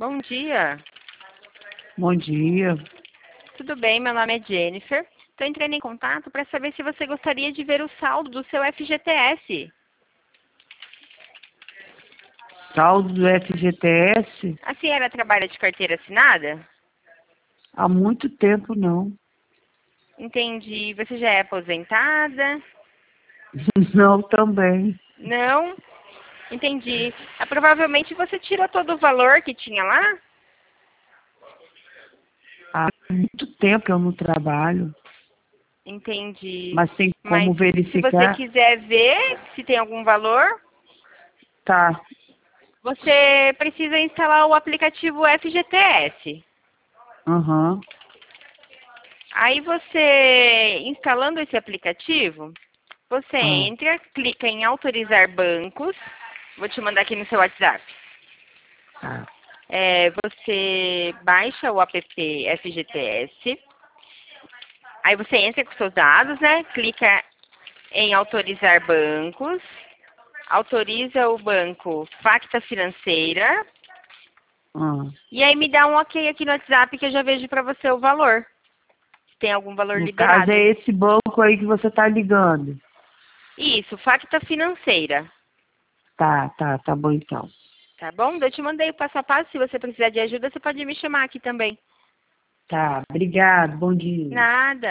Bom dia. Bom dia. Tudo bem? Meu nome é Jennifer. Estou entrando em contato para saber se você gostaria de ver o saldo do seu FGTS. Saldo do FGTS? A senhora trabalha de carteira assinada? Há muito tempo não. Entendi. Você já é aposentada? Não também. Não? Entendi. Provavelmente você tirou todo o valor que tinha lá? Há muito tempo que eu não trabalho. Entendi. Mas tem Mas como se você verificar? quiser ver se tem algum valor, Tá. você precisa instalar o aplicativo FGTS. Aham. Aí você, instalando esse aplicativo, você Ah, entra, clica em autorizar bancos. Vou te mandar aqui no seu WhatsApp. tá. Você baixa o app FGTS. Aí você entra com seus dados, né? Clica em autorizar bancos. Autoriza o banco Facta Financeira. Ah. E aí me dá um ok aqui no WhatsApp que eu já vejo para você o valor. Se tem algum valor No caso é liberado. esse banco aí que você tá ligando. Isso, Facta Financeira. Tá bom então. Tá bom? Eu te mandei o passo a passo. Se você precisar de ajuda, você pode me chamar aqui também. Tá, obrigado, bom dia. Nada.